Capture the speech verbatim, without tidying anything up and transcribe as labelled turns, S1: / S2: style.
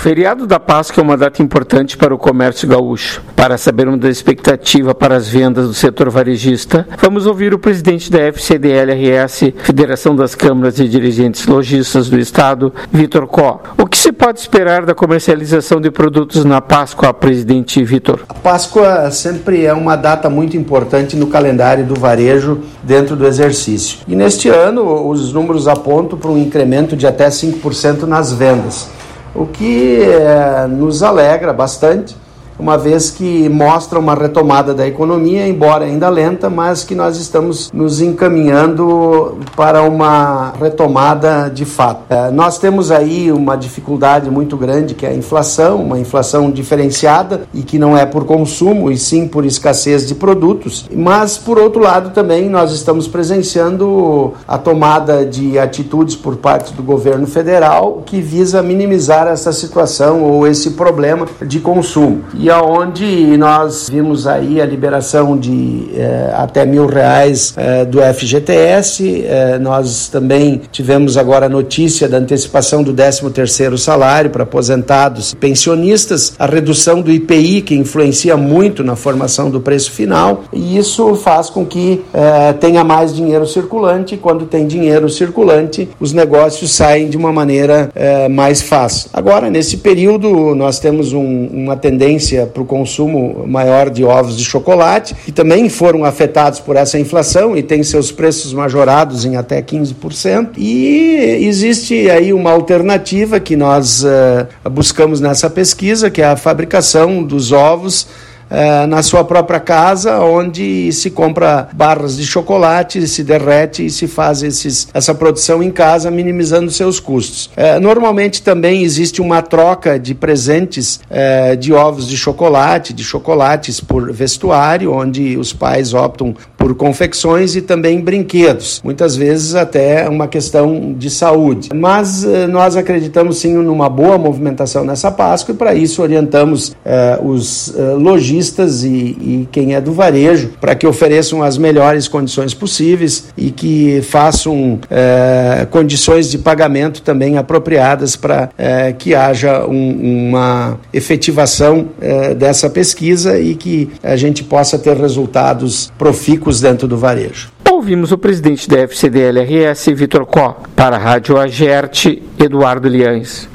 S1: feriado da Páscoa é uma data importante para o comércio gaúcho. Para sabermos da expectativa para as vendas do setor varejista, vamos ouvir o presidente da F C D L R S, Federação das Câmaras e Dirigentes Lojistas do Estado, Vitor Có. O que se pode esperar da comercialização de produtos na Páscoa, presidente Vitor?
S2: A Páscoa sempre é uma data muito importante no calendário do varejo dentro do exercício. E neste ano, os números apontam para um incremento de até cinco por cento nas vendas, o que é, nos alegra bastante, uma vez que mostra uma retomada da economia, embora ainda lenta, mas que nós estamos nos encaminhando para uma retomada de fato. É, nós temos aí uma dificuldade muito grande, que é a inflação, uma inflação diferenciada e que não é por consumo, e sim por escassez de produtos, mas por outro lado também nós estamos presenciando a tomada de atitudes por parte do governo federal que visa minimizar essa situação ou esse problema de consumo. E aonde nós vimos aí a liberação de eh, até mil reais eh, do F G T S, eh, nós também tivemos agora a notícia da antecipação do décimo terceiro salário para aposentados e pensionistas, a redução do I P I, que influencia muito na formação do preço final, e isso faz com que eh, tenha mais dinheiro circulante, e quando tem dinheiro circulante, os negócios saem de uma maneira eh, mais fácil. Agora, nesse período, nós temos um, uma tendência para o consumo maior de ovos de chocolate, que também foram afetados por essa inflação e têm seus preços majorados em até quinze por cento. E existe aí uma alternativa que nós uh, buscamos nessa pesquisa, que é a fabricação dos ovos Uh, na sua própria casa, onde se compra barras de chocolate, se derrete e se faz esses, essa produção em casa, minimizando seus custos. Uh, normalmente também existe uma troca de presentes uh, de ovos de chocolate, de chocolates por vestuário, onde os pais optam por confecções e também brinquedos, muitas vezes até uma questão de saúde. Mas uh, nós acreditamos sim numa boa movimentação nessa Páscoa, e para isso orientamos uh, os uh, lojistas E, e quem é do varejo, para que ofereçam as melhores condições possíveis e que façam é, condições de pagamento também apropriadas para é, que haja um, uma efetivação é, dessa pesquisa e que a gente possa ter resultados profícuos dentro do varejo.
S1: Ouvimos o presidente da F C D L R S, Vitor Có. Para a Rádio Agerte, Eduardo Liães.